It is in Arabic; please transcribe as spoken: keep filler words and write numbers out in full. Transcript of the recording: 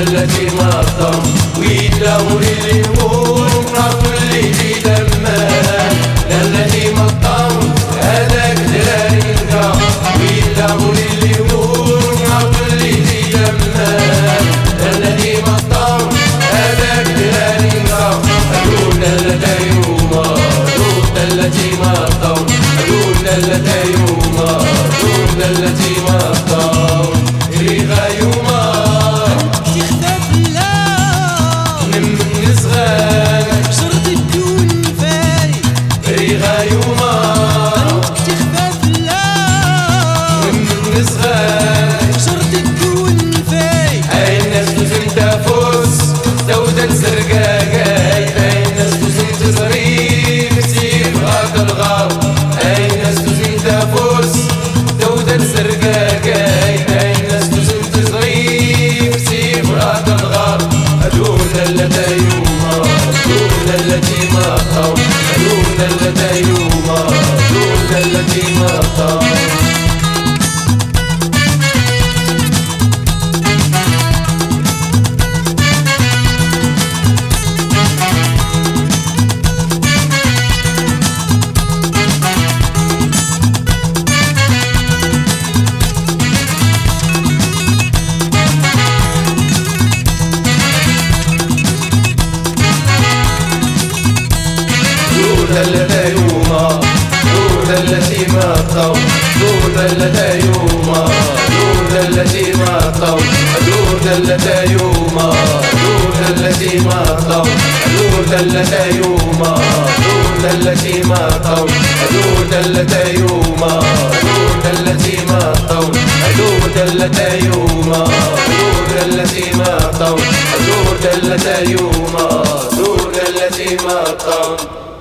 التي مطم ويدور اليمون ناطر اللي في دمها التي مطم هذاك دراري نلقى ويدور اليمون ناطر اللي في دمها التي مطم هذاك دراري نلقى أقول التي يوما أقول التي مطم أقول التي يوما أقول التي مطم ريغا يوما التي مطم دون التي يوما دون التي مطم التي يوما دون التي مطم دون التي يوما دون التي مطم دون التي يوما دون التي مطم دون التي يوما دون التي مطم دون التي يوما دون التي مطم دون التي يوما دون التي مطم دون التي يوما دون التي مطم